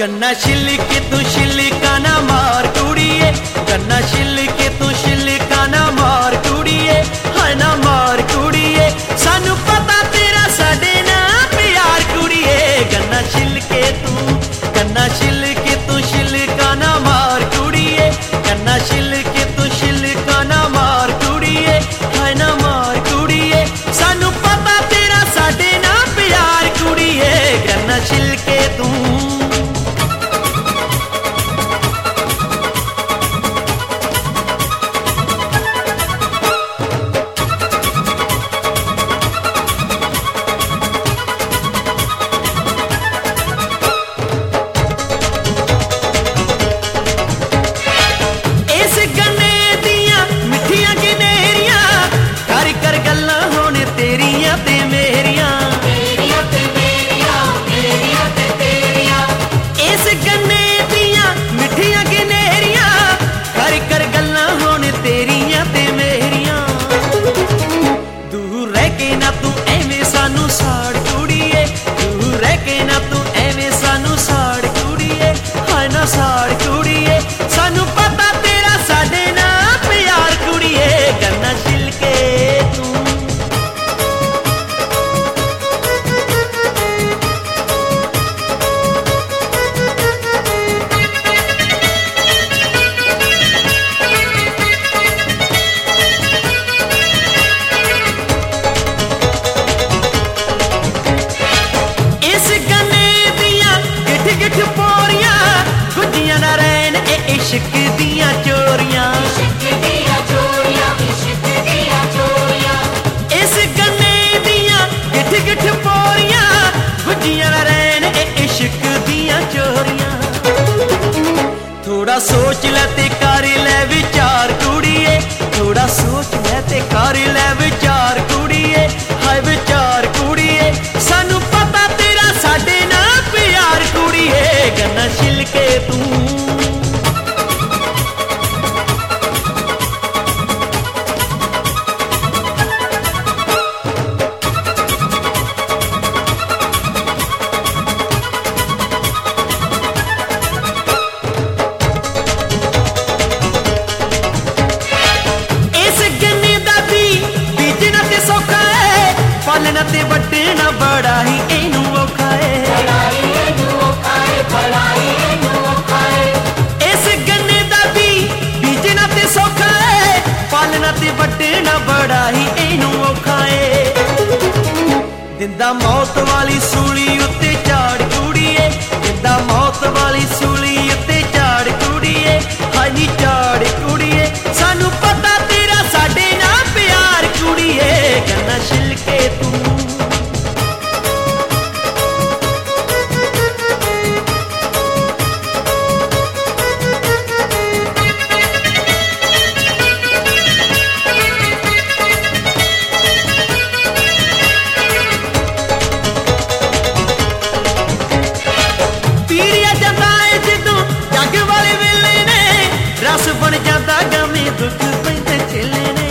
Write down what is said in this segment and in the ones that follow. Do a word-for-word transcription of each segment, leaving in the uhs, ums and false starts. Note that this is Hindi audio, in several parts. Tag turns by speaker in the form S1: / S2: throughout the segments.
S1: गन्ना छिल के तू छिलका ना मार कुड़िए, गन्ना छिल के तू छिलका ना मार कुड़िए, हाय ना मार कुड़िए, सानू पता तेरा साडे ना प्यार कुड़िए। गन्ना छिल के तू गन्ना छिल के तू छिलका ना मार कुड़िए, गन्ना छिल के तू छिलका ना मार कुड़िए, हाय ना मार कुड़िए, सानू पता तेरा साडे ना प्यार कुड़िए। गन्ना छिल के तू साड़ कुड़िए, सानू पता तेरा साडे ना प्यार कुड़िए। गन्ना छिल के तू इस गन्ने दिया गिठ गिठ पोरियां गुजियां ना रहन ए इश्क दियां चोरियां, इस गन्ने दियां गिठ गिठ पोरियां गुजियां ना रहन ए इश्क दियां चोरियां। थोड़ा सोच ले ते कर ले विचार कुड़िए, थोड़ा सोच ले ते कर ले विचार कुड़िए, हाय विचार कुड़िए, सानू पता तेरा साडे ना प्यार कुड़िए। गन्ना छिल के तू पालना ते वड्डना बड़ा ही इनू औखा है, इस गन्ने दा बी बीजना ते सौखा है, पालना ते वड्डना बड़ा ही इनू औखा है। दिंदा मौत वाली सूली उत्ते झाड़ कुड़िए, दिंदा मौत वाली सूली उत्ते झाड़ कुड़िए, हाय नी झाड़ कुड़िए, सानू पता तेरा साडे ना प्यार कुड़िए। गन्ना छिल के तू पीड़िया जाता है जदों जग वाले वेले ने, रस बन जाता गमे दुख पैंदे चेले ने।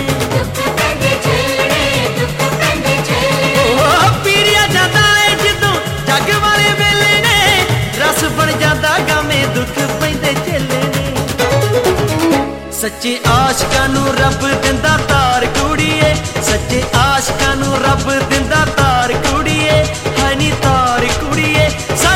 S1: पीड़िया जाता है जदों जग वाले वेले ने, रस बन जाता गमे दुख पैंदे चेले ने। सच्चे आशकां नू रब दिंदा तार कुड़िए, सच्चे आशकां नू रब दिंदा तार कुड़िए, हाय नी तार कुड़िए।